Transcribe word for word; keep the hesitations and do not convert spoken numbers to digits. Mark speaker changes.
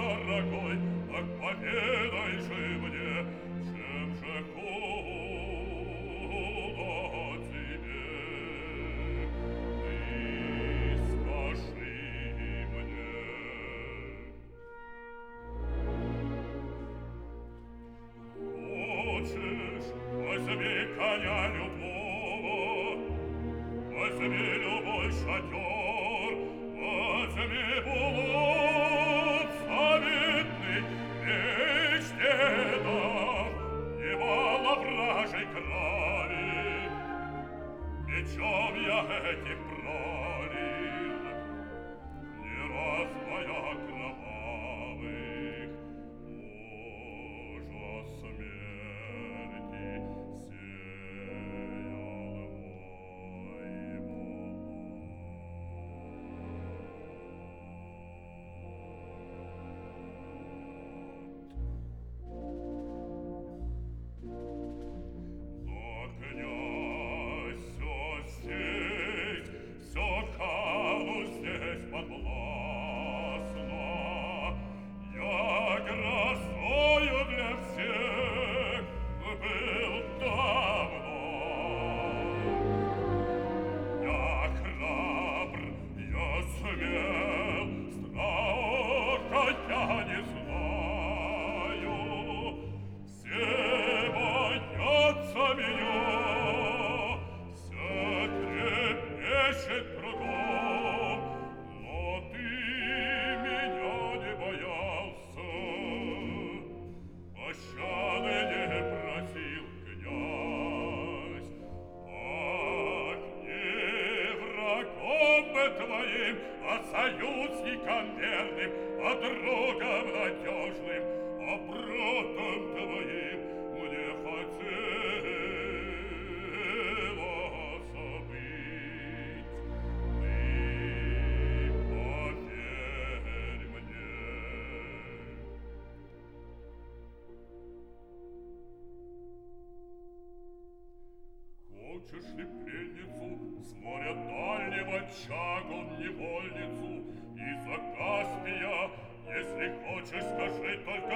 Speaker 1: дорогой, так поведай же мне, чем же худо тебе? Ты скажи мне. Хочешь, возьми коня любого, возьми любой шатер, возьми булат заветный, везде дам немало вражей крови. Мечом я этим пролил не раз боя кровавых, ложа смерти сеял мой булат. Но князь всё здесь, всё хану здесь подвластно. Я грозою для всех был давно. Я храбр, я смел, страха я не знаю. Все боятся меня, все трепещет трудом, но ты меня не боялся, пощады не просил, князь. Ах, не врагом бы твоим, а союзником верным, а другом надежным, а братом твоим мне хотелось быть. Ты поверь мне. Хочешь ли пленницу с моря дальнего, чагу невольницу, из-за Каспия? Если хочешь, скажи только